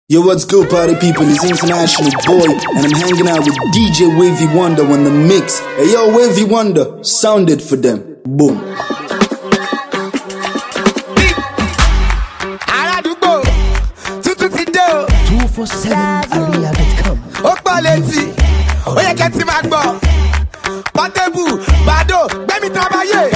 Yo, what's good, party people? It's International Boy, and I'm hanging out with DJ Wavy Wonder on the mix. Hey, yo, Wavy Wonder, sound it for them. Boom. Aradugo, 247area.com. Okbaleti, oye keti magbo. Patebu, Bado, Bemi Trabaye.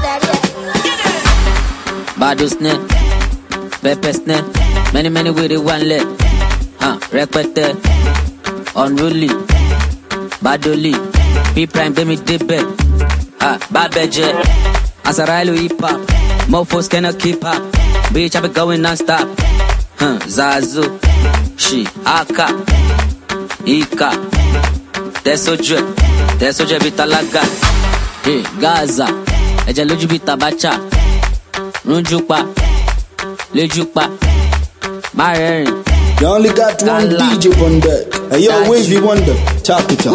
Bado snare, pepper snare, many with it one leg. Repete, unruly, badoli, P-Prime, Demi Dibbe, Babeje, Azarilo hip hop, mofos cannot keep up, bitch, I be going non-stop, Zazu, She, Aka, Ika, Tesoje Bitalaga, Gaza, Ejaluju Bitabacha, Runjupa, Lejupa, Mareri. You only got one DJ on that. Hey, yo, Wavy Wonder, talk it up.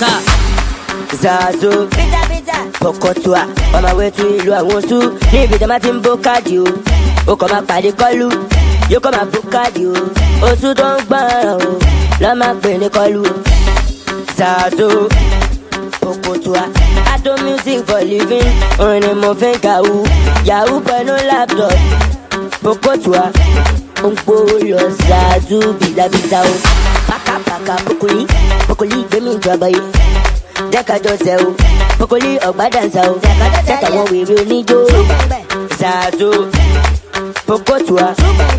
Zazo, Pokotua, on my way to Ilu Awosu, Nibi the Martin Bokadio, Okoma Padi Kolu, Yokoma Bokadio, Osu don't bow, Lama Bene Kolu, Zazo, Pokotua, I do music for living, on a moving Yahoo, Yahoo, but no laptop, Pokotua. Umpolo Zazu Bidabitao Paka Pokoli Demi Trabaye Deka Joseo Pokoli Obadanzao Seta one we real nijo Zazu Pokotua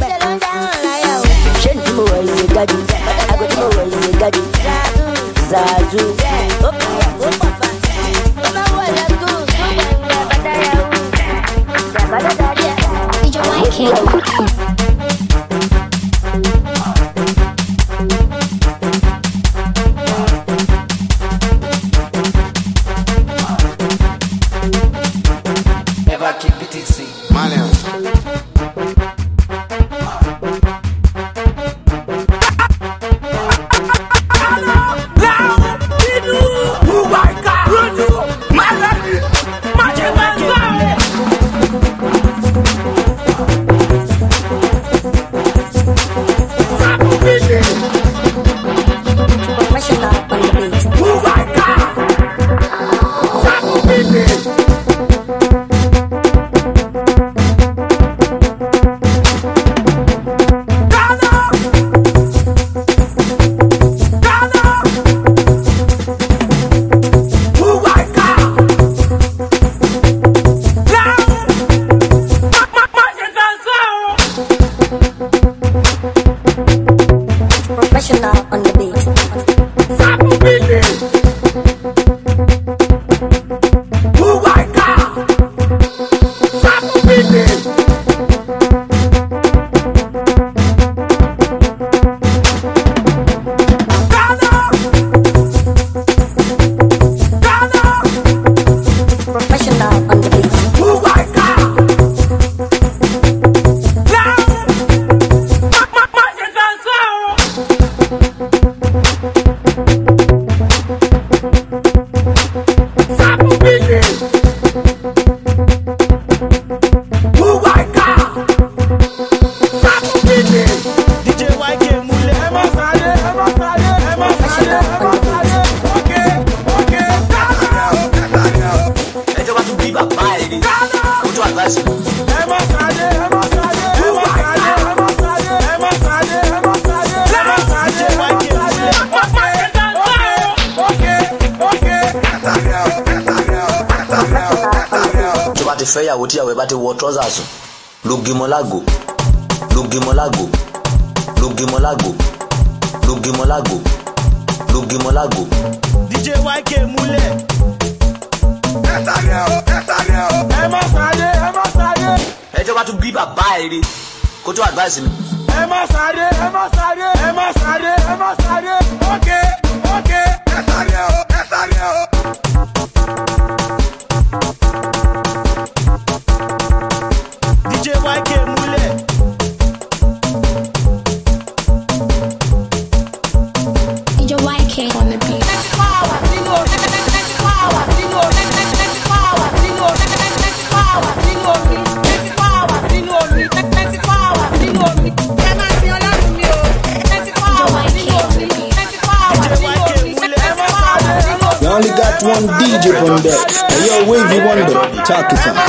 Shentimo wa iwe gadi Agotimo wa iwe gadi Zazu Fẹ́yàwó tí àwẹ̀ bá ti wọ trousers lógimọ́lágò DJ YK múlẹ̀. Ẹ má sáré. Ẹjọ́ bá tún bí bàbá ẹ̀ rí kó tó advice mi. Ẹ má sáré. Okay. Ẹ sáré o. DJ YK múlẹ̀. DJ YK on the beat. Power, one DJ on deck. Hey, yo, Wavy Wonder, talk it up.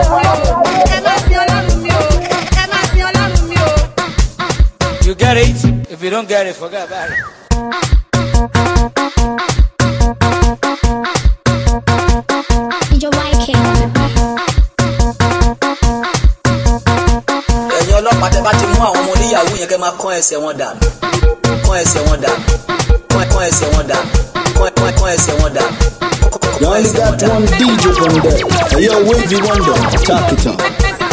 You get it? If you don't get it, forget about it. DJ YK on the beat. ẹ̀yin ọlọ́pàá tẹ́ bá ti mú àwọn ọmọ oníyàwó yẹn kẹ́ máa kán ẹsẹ̀ wọn dànù kán ẹsẹ̀ wọn dànù kán ẹsẹ̀ wọn dànù kán ẹsẹ̀ wọn dànù. You only got one DJ on deck. Hey, yo, Wavy Wonder, talk it up.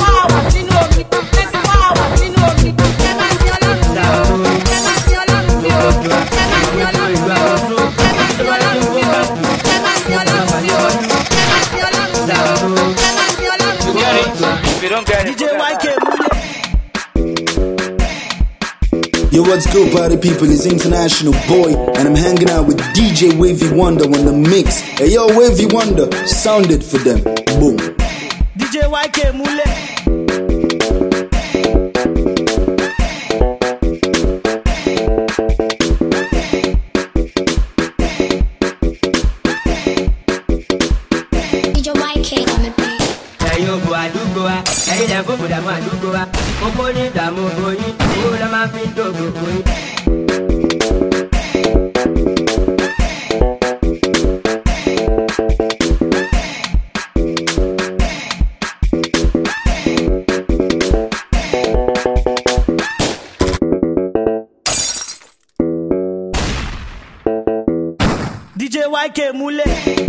DJ YK Mule. Yo, what's good, party people? It's International Boy, and I'm hanging out with DJ Wavy Wonder on the mix. Hey, yo, Wavy Wonder, sound it for them. Boom. DJ YK Mule. DJ YK on the beat. Ẹ̀yin òbò àdúgbò wa, ẹ̀yin lẹ́ fún bùdàmú àdúgbò wa. Kókó ní ìdààmú oyin, owó la máa fi ń dògbò oyin. DJ YK Mule.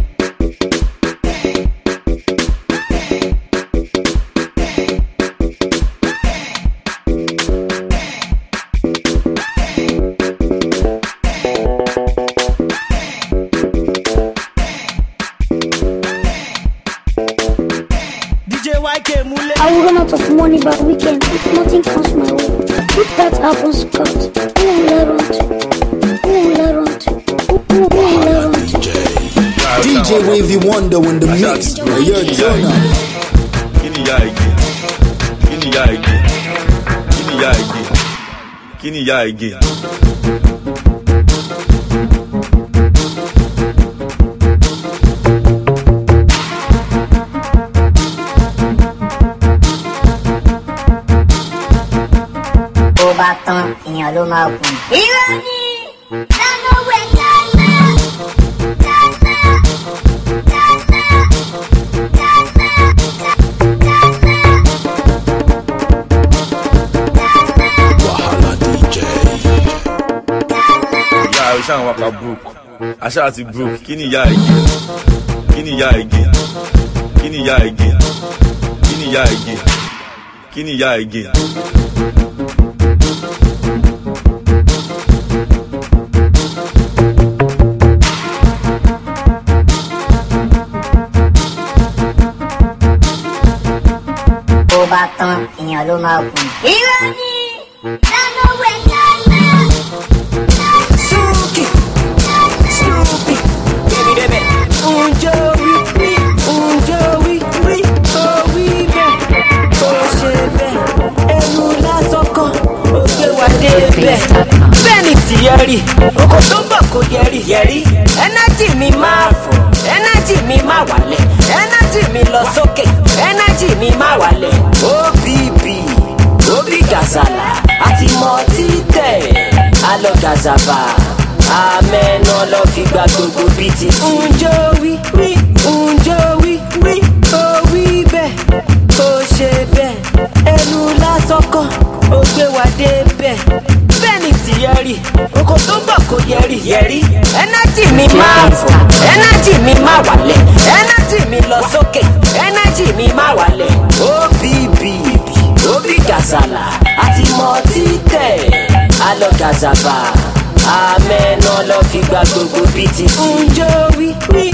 DJ YK Mule. I will run out of money by weekend if nothing comes my way. If that happens, God, who will I run to? Who will I run to? Who will I run to? DJ Wavy Wonder on the mix. Hey, yo, Jonah. Kini ya igi. Kini ya igi. Kini ya igi. Kini ya igi. Tó bá tán, èèyàn ló máa kù. Irọ́ ni lánà wẹ̀ lánà Wahala DJ. Ìyá ẹ̀ ṣáà wákà brook. Aṣá àti brook. Kini ya igi. Kini ya igi. Kini ya igi. Kini ya igi. Kini ya igi. Tó bá tán, èèyàn ló máa kù. Irọ́ ni lánà wẹ̀ lánà. Suki, Snoopy, baby baby. Unjo wi wi, owi bẹ, o ṣe bẹ. Ẹnu lásán kan, ó gbé wa débẹ̀. Bẹ́ẹ̀ni tìyẹ́ rí, oko tó ń bọ̀ kò yẹrí yẹrí. Ẹnájì mi máa fò, ẹnájì mi máa wálẹ̀. Ẹnájì mi lọ sókè, ẹnájì mi máa wálẹ̀. Obi Gazala, àti mọ títẹ̀, alọ Gazaba. Amẹ́nà lọ fi gba gbogbo bìtì. Unjo wi wi, owi bẹ̀, ó ṣe bẹ̀. Ẹnu lásán kan, ó gbé wa débẹ̀. Bẹ́ẹ̀ni tìyẹ́ rí, oko tó ń bọ̀ kò yẹrí yẹrí. Ẹnájì mi máa fò, ẹnájì mi máa wálẹ̀. Ẹnájì mi lọ sókè, ẹnájì mi máa wálẹ̀. Obi Gazala, àti mọ títẹ̀, alọ Gazaba. Amẹ́nà lọ fi gba gbogbo bìtì. Unjo wi wi,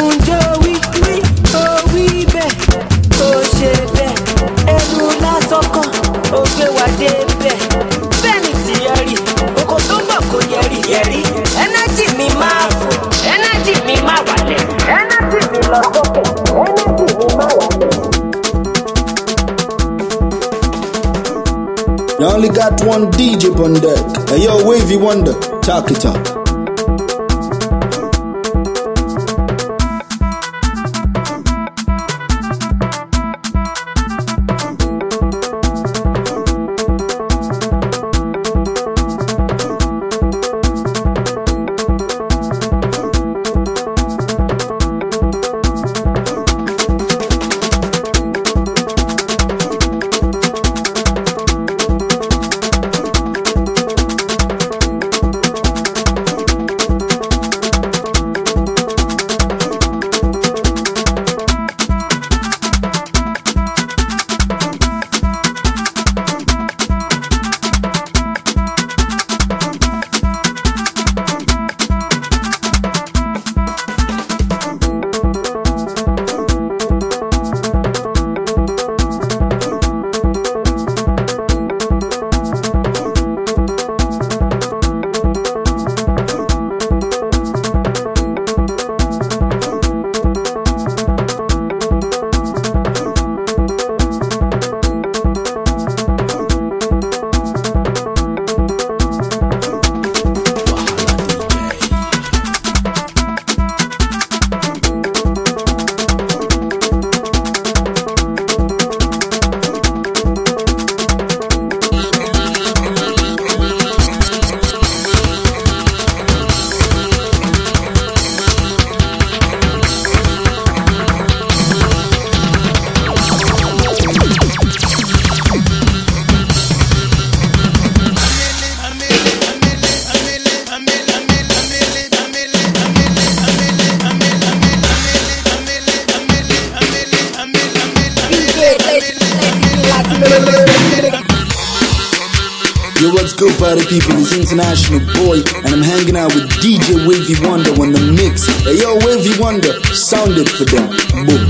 owi bẹ̀, ó ṣe bẹ̀. Ẹnu lásán kan, ó gbé wa débẹ̀. Bẹ́ẹ̀ni tìyẹ́ rí, oko tó ń bọ̀ kò yẹrí yẹrí. Ẹnájì mi máa fò, ẹnájì mi máa wálẹ̀. Ẹnájì mi lọ sókè, ẹnájì mi máa wálẹ̀. You only got one DJ on deck. Hey, yo, Wavy Wonder, talk it up. party people? It's International Boy, and I'm hanging out with DJ Wavy Wonder on the mix. Hey yo, Wavy Wonder, sound it for them. Boom.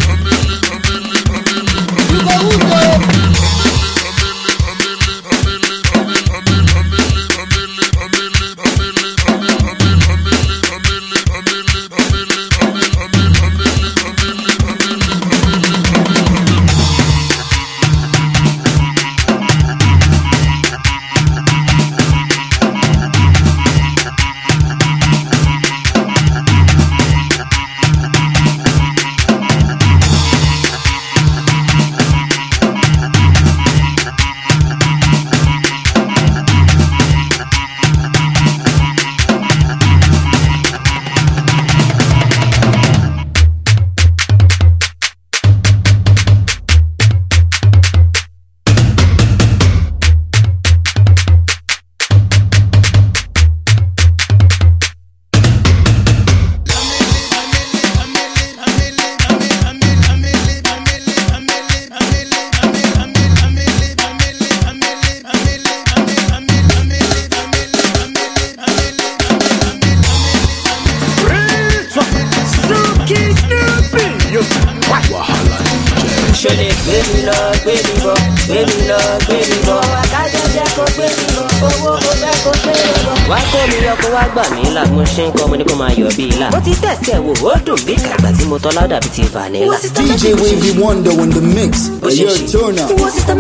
DJ Wavy Wonder on the mix. Hey, your turn up.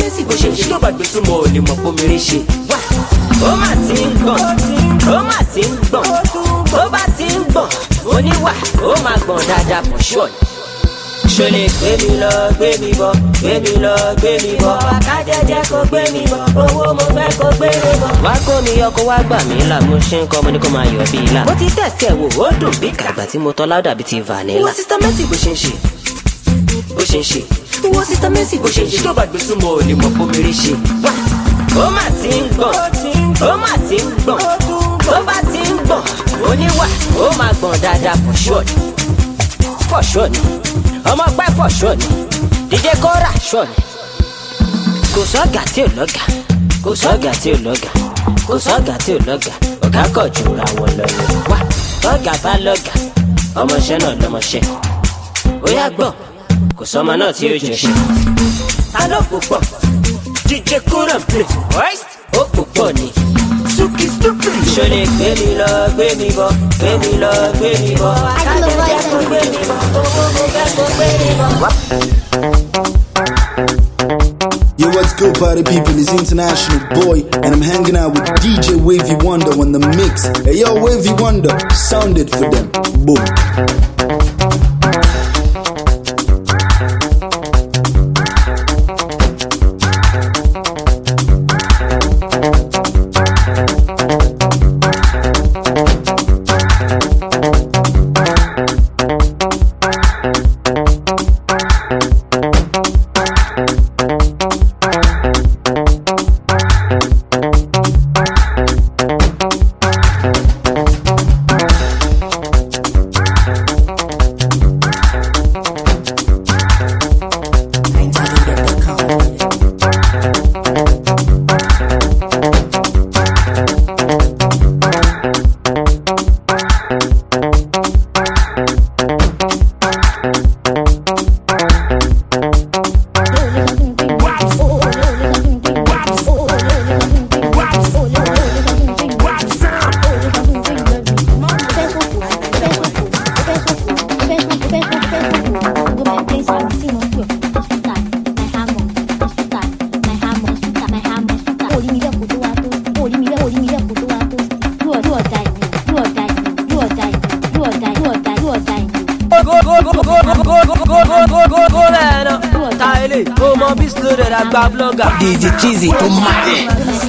Ṣọlẹ̀ gbé mi lọ, gbé mi bọ̀, gbé mi lọ, gbé mi bọ̀. Akájẹ́jẹ́ kò gbé mi bọ̀, owó mo fẹ́ kó gbé mi bọ̀. Wá kó mi yọ kó wá gbà mí là, mo ṣe ń kọ́ mo ní kó máa yọ̀ bí ilà. Mo ti tẹ̀sí ẹ̀ wò, ó dùn bí kàgbà tí mo tọ́ láwùdà bí ti vanilla. Wo Sista Mercy bó ṣe ń ṣe, bó ṣe ń ṣe. Wo Sista Mercy bó ṣe ń ṣe. Tó bá gbé súnmọ́ ò lè mọ̀ bó mi rí ṣe. Wá ó mà ti ń gbọ̀n, ó mà ti ń gbọ̀n. Tó bá ti ń gbọ̀n, oníwà ó máa gbọ̀n dáadáa for sure. For sure ni. Ọmọ pẹ́ for sure ni. DJ Kora sure ni. Kò sọ́gà tí ò lọ́gà, kò sọ́gà tí ò lọ́gà, kò sọ́gà tí ò lọ́gà. Ọ̀gá kọ̀ jù ra wọn lọ ni. Wá lọ́gà bá lọ́gà, ọmọọṣẹ́ náà lọ́mọṣẹ́. Ó yá gbọ́, kò sọ́mọ náà tí ó jẹ ṣe. Ta ló kò pọ̀? DJ Kora play. Ó kò pọ̀ ni. Ṣọlẹ̀ gbé mi lọ, gbé mi bọ̀, gbé mi lọ, gbé mi bọ̀. Akájẹ́jẹ́ kò gbé mi bọ̀, owó mo fẹ́ kó gbé mi bọ̀. Yo, what's good, party people? It's International Boy, and I'm hanging out with DJ Wavy Wonder on the mix. Hey yo, Wavy Wonder, sound it for them. Boom. DJ Cheesy to my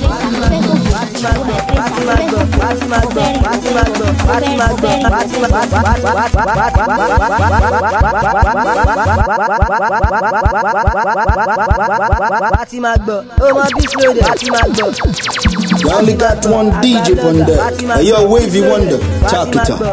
You only got one DJ on there. Hey, yo, Wavy Wonder, talk it up.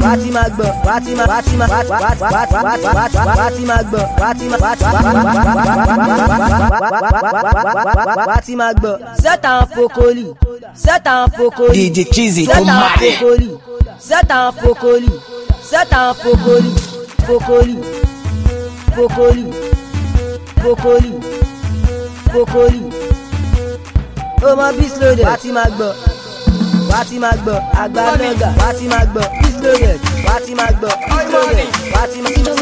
C'est un focoli, c'est un focoli. DJ Cheesy, c'est un focoli, c'est un focoli, c'est un focoli, focoli, focoli, focoli, focoli. Oh ma bis loaded, Wati Magbo, Agba Loga, Wati Magbo, bis loaded, Wati Magbo, bis loaded, Wati Magbo.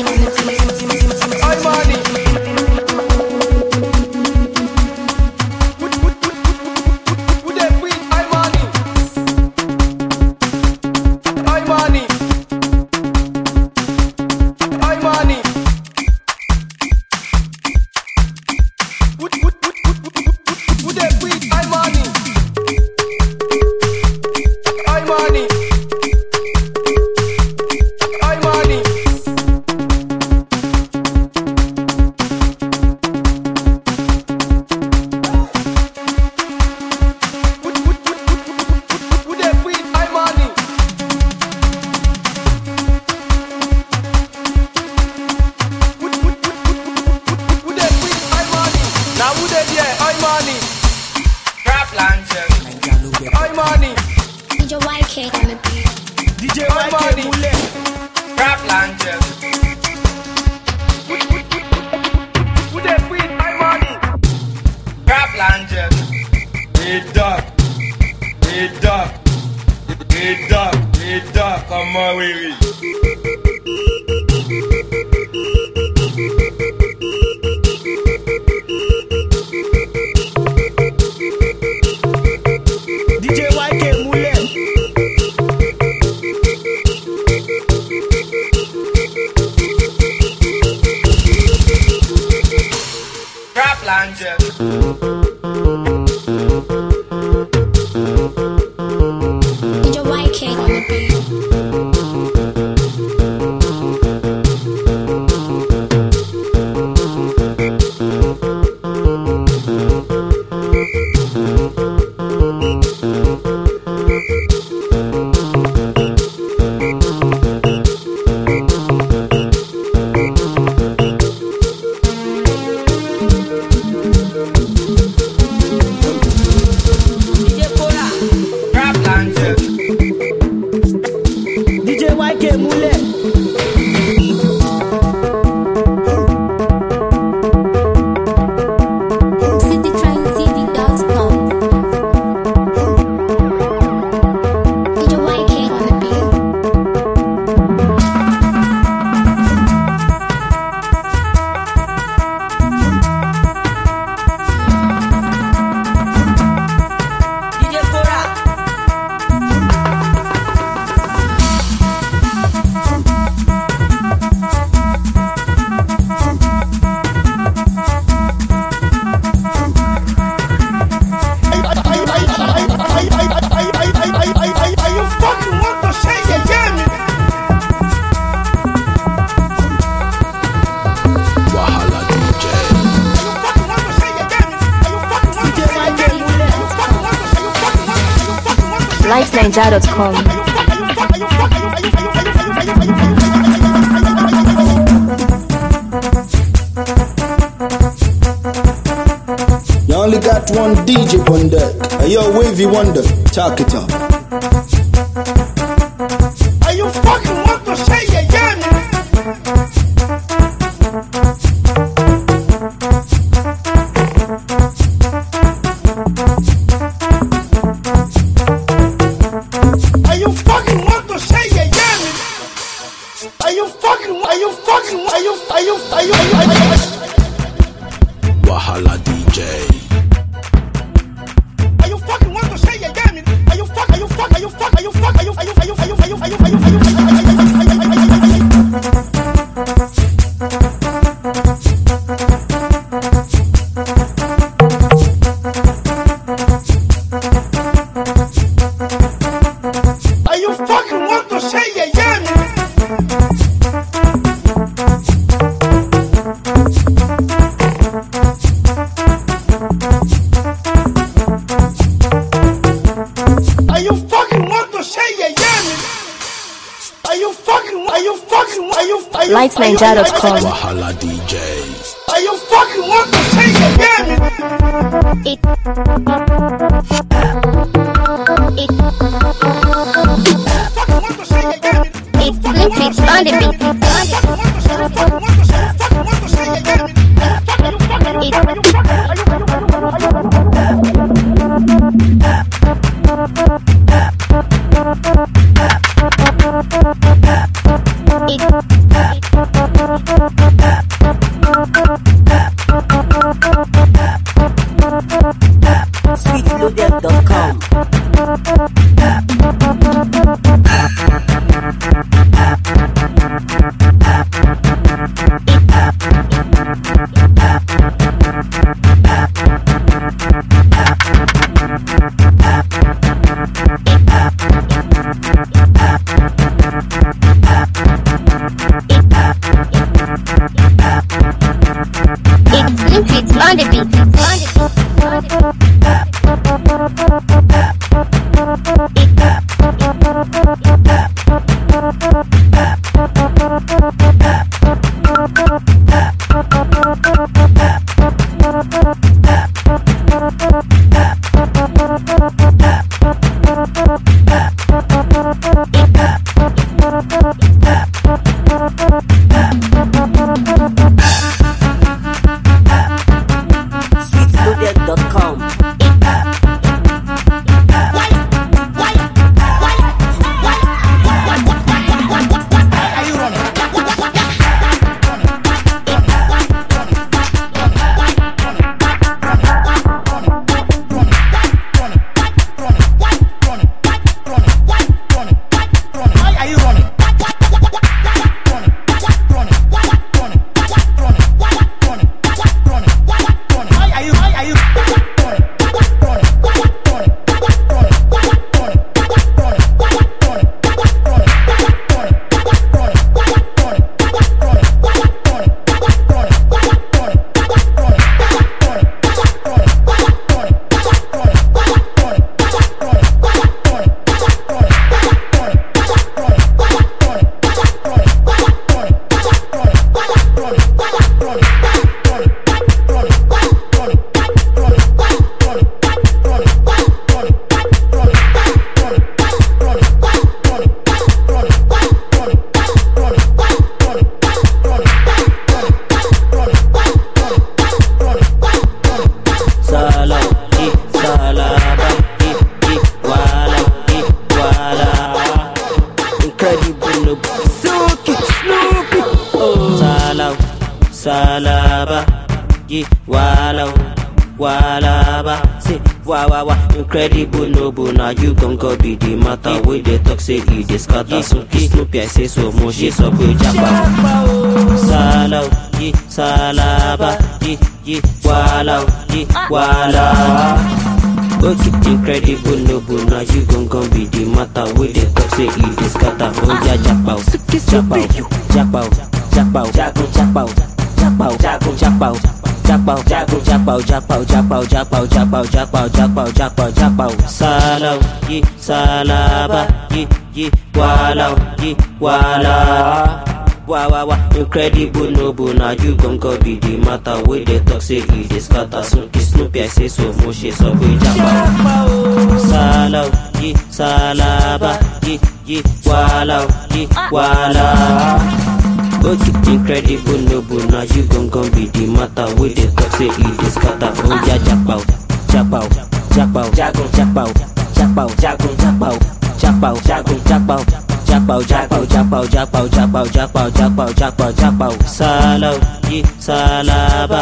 LifeNinja.com. You only got one DJ on deck. Hey, yo, Wavy Wonder, talk it up. Are you fucking want to say it again? Wahala DJ. Are you fucking want to say it again? Are you fucking want to say it again? LightsNinja.com. Wahala DJs. Are you fucking want to say you hear me? It's Snoopy on the beat. Sweetloaded.com. It's Snoopy on the beat. Sweetloaded.com. Salaba, yeah, walaba, say, wa, incredible noble, now you gon' go be the matter, with the talk, say, he dey scatter, Snoopy, I say so, mo, she so, go, japa, salaba, yeah, walaba, okay, incredible noble, now you gon' be the matter, with the talk, say, he dey scatter, oh, yeah, japa, salaba, wa, incredible noble, now you gon' go be the matter, with the talk, say, he dey scatter, Snoopy, I say so, mo, she so, go, salaba, wala. Okay, incredible noble, now you gon' be the matter, with the talk, say, he dey scatter, oh, yeah, salaba,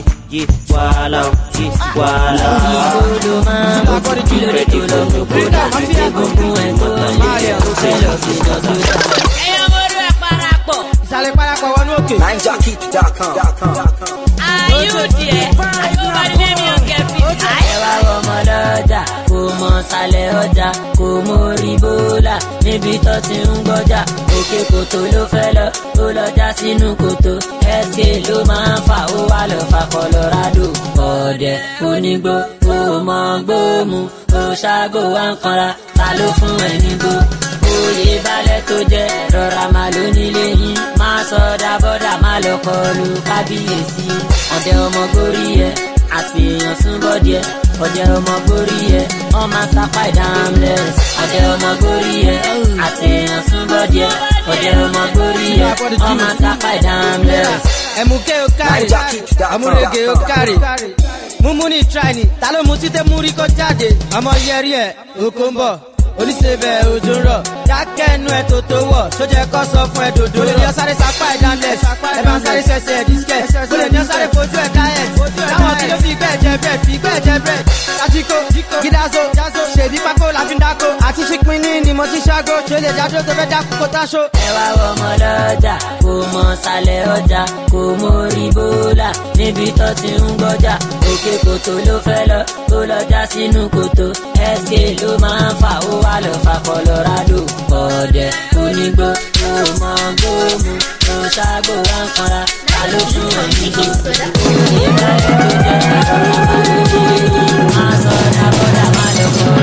NinjaKick.com. Are you there? Everybody name your get fit. Kò mọ sálẹ̀ ọjà, kò mọ orí bólà, níbi tó ti ń gbọ́jà, òkè kòtò ló fẹ́ lọ, ó lọ já sínú kòtò, SK ló máa ń fà, ó wá lọ fa Colorado, ọ̀dẹ̀ onígbó, ó mọ gbóòmù, ó ṣáàgò wá ń kanra, ta ló fún ẹ nígbó, ó oyè balẹ̀ tó jẹ́ rọra máa ló nílé yín máa sọ̀dà bọ́dà máa lọ kọlu kábíyèsí ọ̀dẹ ọmọ gorí ẹ̀ àfihàn súnbọ̀ díẹ̀ ọ̀dẹ ọmọ gorí ẹ̀ ọmọ sápá ìdámlẹ̀s ọ̀dẹ ọmọ gorí ẹ̀ àfihàn súnbọ̀ díẹ̀ ọ̀dẹ ọmọ gorí ẹ̀ ọmọ sápá ìdámlẹ̀s. ẹ̀mùkẹ́ ò kárí àmúrege ò kárí múmú ní tíráìnì ta ló mú títẹ́ mú rí kó jáde ọmọ yẹrí ẹ̀ òkò ń bọ̀ oníṣẹ́bẹ̀ òjò ń rọ̀ dákẹ́ ẹnu ẹ̀ tó tó wọ̀ sójẹ́ kọ́ sọ fún ẹ dòdò olè ní ọ̀sáré sápá ìdánlẹ̀ ẹ bá ń sáré ṣẹṣẹ díṣkẹ̀ olè ní ọ̀sáré fojú ẹ̀ káyẹ̀ táwọn tí ló fi gbẹ́ ẹ̀jẹ̀ bẹ́ẹ̀ kájíkó gídázó ṣèdí pákó láfi ń dákó àti ṣípin ní mo ti ṣágó ṣe lè jáde tó fẹ́ dákú kó táṣó. ẹ wá wọ ọmọ lọ́jà kò mọ sálẹ̀ ọjà kò mórí bólà níbi tó ti ń gbọ́jà òkè kòtò ló fẹ́ lọ tó lọ́jà sínú kòtò sk ló máa ń fà ó wà lọ fà Colorado ọ̀dẹ̀ onígbó tó mọ gbóòmù tó ṣáàgbó wá ń kanra ta ló fún ẹ̀yìn tó òye báyẹ̀ tó jẹ́ máa sọ dábọ́dà má lọ kọ́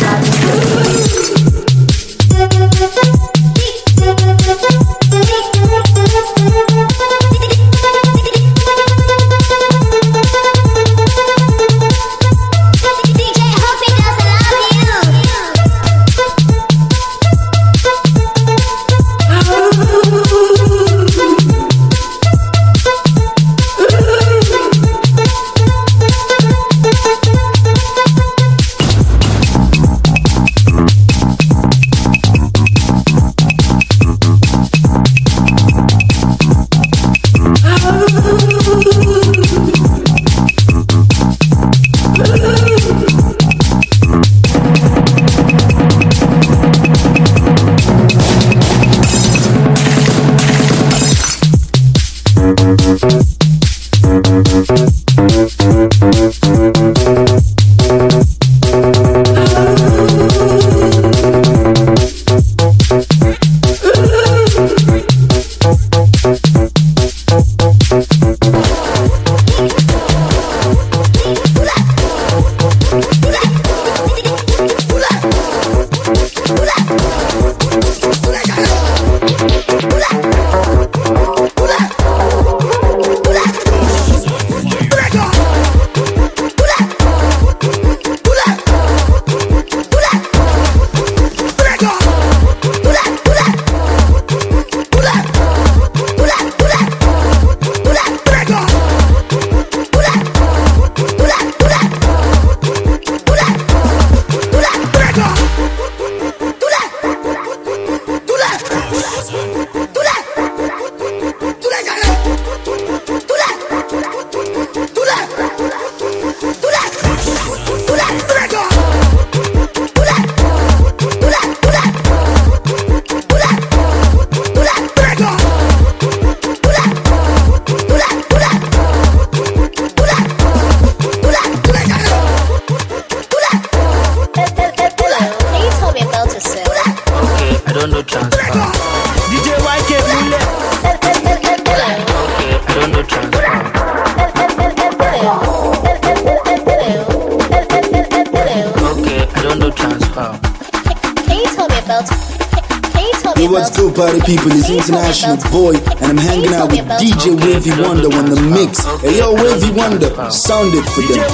What's good, party people? It's International Boy, and I'm hanging out with DJ Wavy Wonder on the mix. Hey, yo, Wavy Wonder, sound it for them.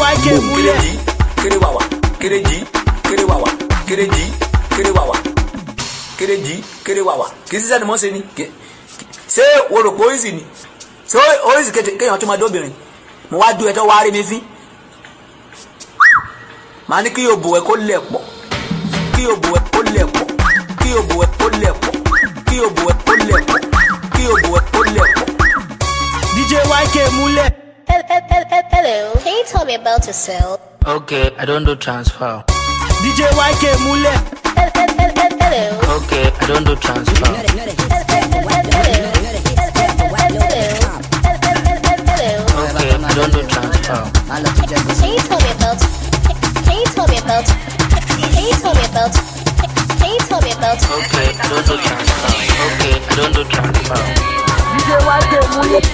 Kìí sísẹ́ ni mo ṣe ni ṣé o rò pé oríṣi ni ṣé oríṣi kéèyàn tó máa dóbìnrin mo wá dú ẹjọ́ wá rí mi fín màá ní kí yóò bò ẹ́ kó lẹ̀ pọ̀ kí yóò bò ẹ́ kó lẹ̀ pọ̀ kí yóò bò ẹ́ kó lẹ̀ pọ̀ kí yóò bò ẹ́ kó lẹ̀ pọ̀ kí yóò bò ẹ́ kó lẹ̀ pọ̀. DJ YK múlẹ̀. Hello, can you tell me about yourself? Okay, I don't do transfer. DJ YK múlẹ̀. Okay, I don't do transfer. Hello. Okay, I don't do transfer. Can you tell me about? Can you tell me about? Can you tell me about? Can you tell me about? Okay, I don't do transfer. Okay, I don't do transfer. DJ YK múlẹ̀.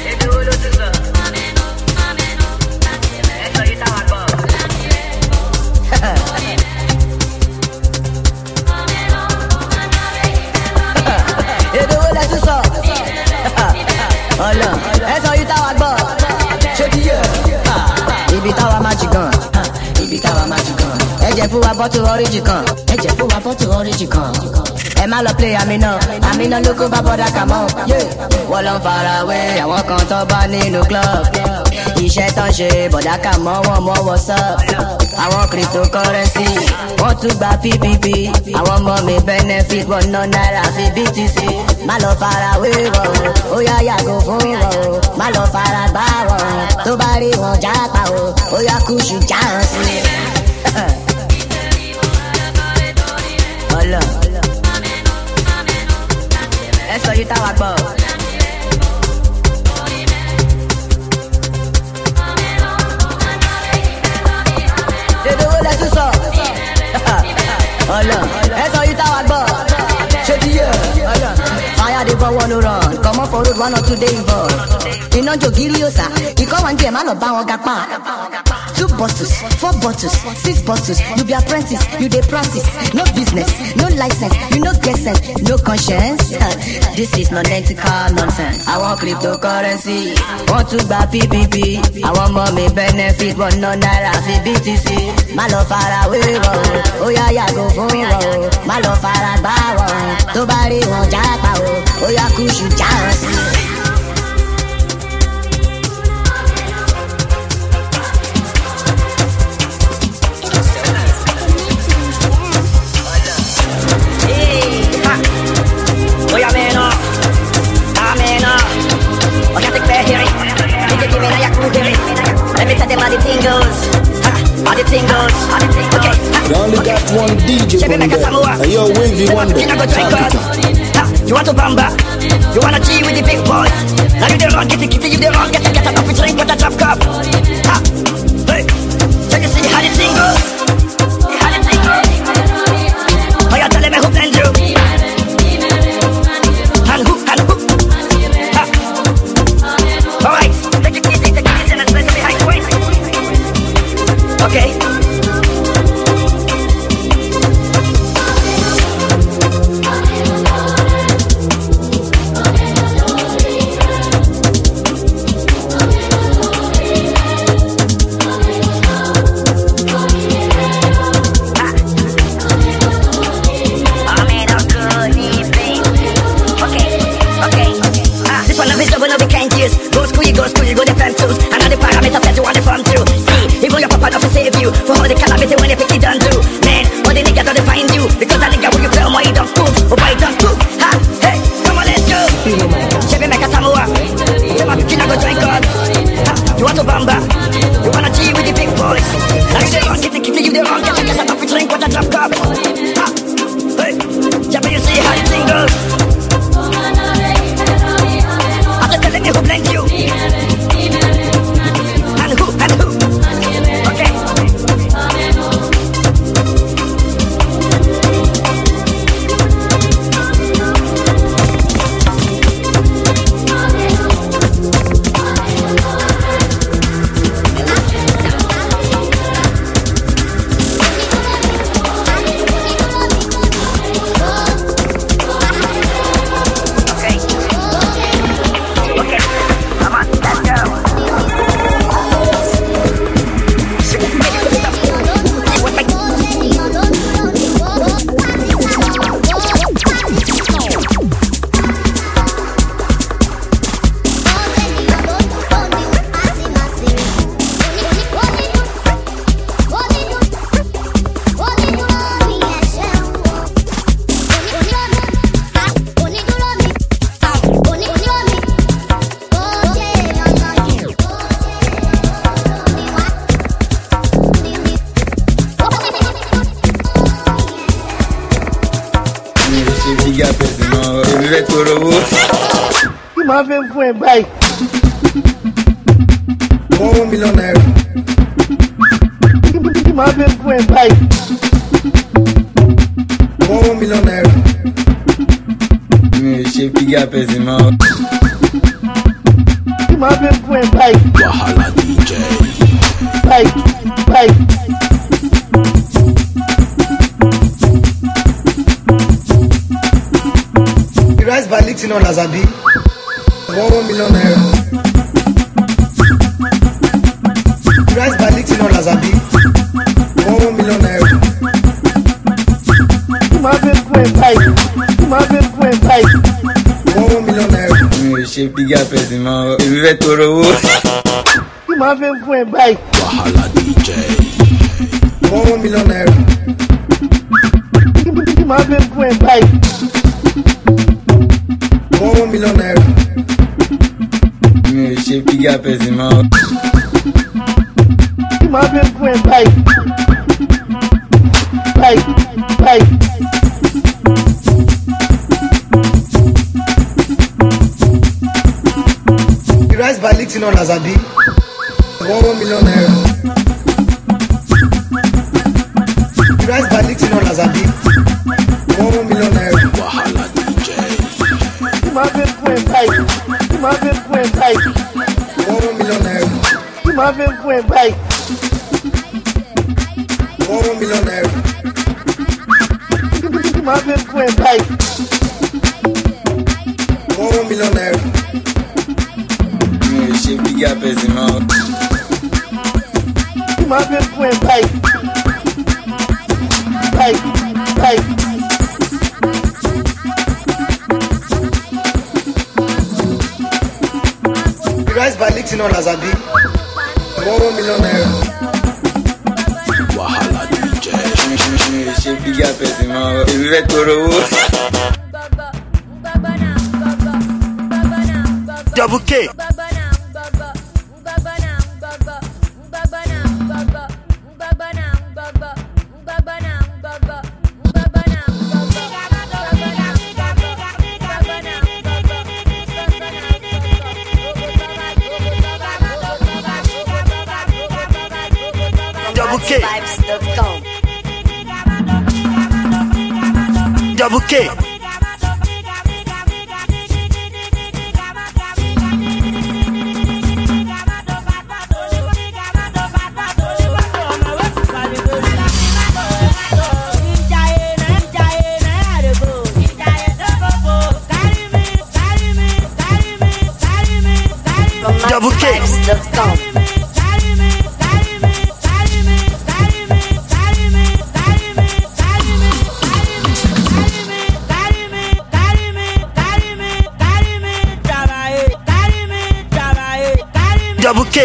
fún wa bọ́tù oríjì kan. Ẹ jẹ́ fún wa bọ́tù oríjì kan. Ẹ má lọ play àmínà ló kó bá bọ́dà kà mọ́. Wọ́n lọ ń fara wé àwọn kan tó bá nínú club. Iṣẹ́ tó ń ṣe bọ̀dà kà mọ́ wọn mọ́ what's up. Àwọn cryptocurrency wọ́n tún gba PPP. Àwọn ọmọ mi benefit wọn ná náírà fi BTC. Má lọ fara wé wọn o, ó yá yàgò fún wọn o. Má lọ fara gbá wọn, tó bá rí wọn jápa o, ó yá kúṣù jáhàn sí. Ọlọ ẹ sọ yìí táwa gbọ́. Dédé wo lẹ tún sọ? Ọlọ ẹ sọ yìí táwa gbọ́. Ṣé ti yẹ? Fire dey burn one no run, comot for road 1 or 2 dey involved. Iná jò gírí yóò sá, ìkọ́ wọn díẹ̀ má lọ bá wọn gapá. 2 bottles, 4 bottles, 6 bottles. You be apprentice, you dey practice. No business, no license, you no get sense, no conscience. This is non-ethical nonsense. Àwọn cryptocurrency, wọ́n tún gba PPP. Àwọn ọmọ mi benefit, wọ́n ná náírà fi BTC. Má lọ fara wé wọn o, ó yá yàgò fún wọn o. Má lọ fara gbá wọn, tó bá rí wọn jápa o, ó yá kúṣù jáhàn sí. You only got one DJ from there. Hey, yo, Wavy Wonder. You want to bamba? You wanna G with the big boys? Now you the wrong, get the kitty, you the wrong, get up and drink with a drop cup. Ha! Hey! Check and see how the thing goes. How the thing goes. Oh, you're telling me who blend you? And who? Ha! Alright, take it easy and let's behind the waist. Okay. Go the fam tools. And all the parameters that you want to form through. See, even your papa not to save you. For all the calamity when you pick it done do. Man, all the niggas don't find you. Because that nigga when you play more, he don't move. Oh, boy, he don't move. Ha, hey, come on, let's go. Chevy make a samoa. Say my kid, I go drink God. Ha, you want to bamba? You wanna G with the big boys? Now you the wrong, get the kitty, you the wrong. Get up and drink with a drop cup. Ha, hey, Chevy, you see how the thing goes. I'm just telling you who blamed you. And who? Okay. Kí máa fẹ́ fún ẹ báyìí? 1 million naira. Kí máa fẹ́ fún ẹ báyìí? 1 million naira. Mi ò ṣe bigger person mọ́. Kí máa fẹ́ fún ẹ báyìí? Wahala DJ. Báyìí. Rice by Lixin on Azabi. 1 million naira. Rice by Lixin on Azabi. 1 million naira. Kí máa fẹ́ fún ẹ báyìí? Kí máa fẹ́ fún ẹ báyìí? 1 million naira. Mi ò ṣe bigger person mọ́, èmi fẹ́ tọrọ owó. Kí máa fẹ́ fún ẹ báyìí? Wahala DJ. 1 million naira. Kí máa fẹ́ fún ẹ báyìí? 1 million naira. Mi ò ṣe bigger person mọ́. Kí máa fẹ́ fún ẹ báyìí? Báyìí. The rice by Lixin on Azabi. 1 million naira. The rice by Lixin on Azabi. 1 million naira. Wahala DJ. Kí máa fẹ́ fún ẹ báyìí? Kí máa fẹ́ fún ẹ báyìí? 1 million naira. Kí máa fẹ́ fún ẹ báyìí? 1 million naira. Kí máa fẹ́ fún ẹ báyìí? 1 million naira. Mi ò ṣe bigger person mọ́. Kí máa fẹ́ fún ẹ báyìí? The rice by Lixin on Azabi. 1 million naira. Wahala DJ. Mi ò ṣe bigger person mọ́, èmi fẹ́ tọrọ owó. Double K. Double K. Double K. Double K. Double K.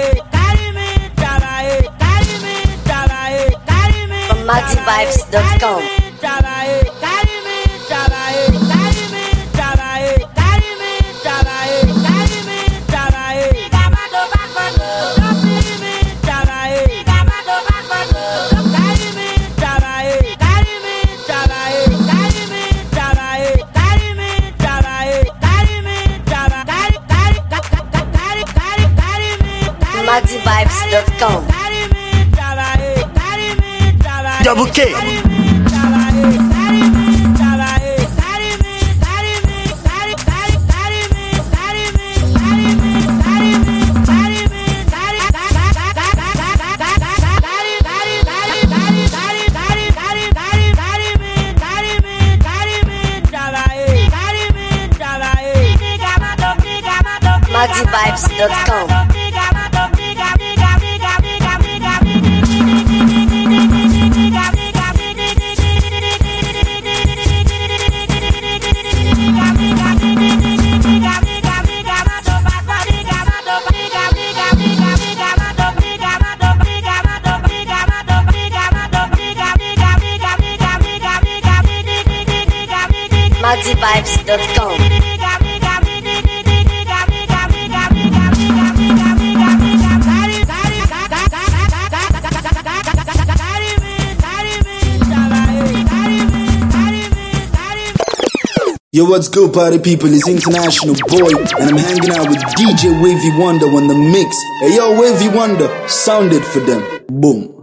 From MaxiVibes.com. MaxiVibes.com. Double K. MaxiVibes.com. MaxiVibes.com. Yo, what's good, party people? It's International Boy, and I'm hanging out with DJ Wavy Wonder on the mix. Hey, yo, Wavy Wonder, sound it for them. Boom.